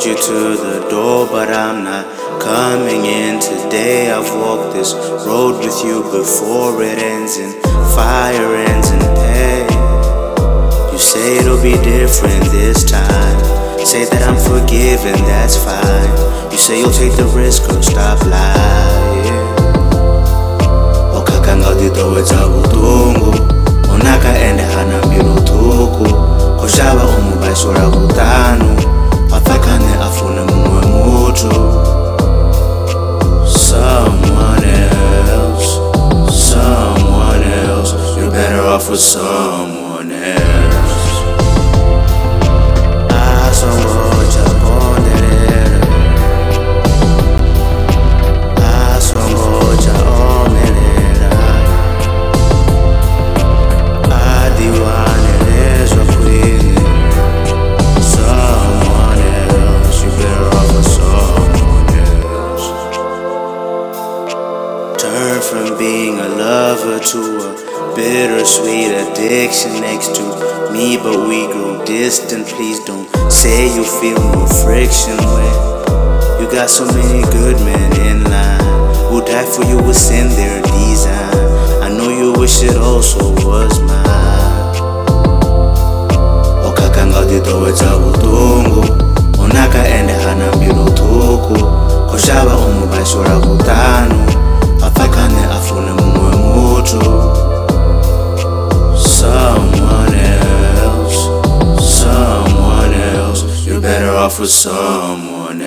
walked you to the door, but I'm not coming in today. I've walked this road with you before it ends in fire, ends in pain. You say it'll be different this time. Say that I'm forgiven, that's fine. You say you'll take the risk or stop lying. Okakanga utitowetsa vutungu, unakaenda hana mbilu thuku. Koshava umubashura vutanu, apfekane afune mumwe mutu. Someone else, you're better off with someone else. Turn from being a lover to a bittersweet addiction next to me, but we grow distant. Please don't say you feel no friction when you got so many good men in line who die for you within their design. I know you wish it also was mine. Okakanga utitowetsa vutungu, unakaenda hana mbilu thuku. Koshava umubashura vutanu, apfekane afune mumwe mutu. Someone else, you're better off with someone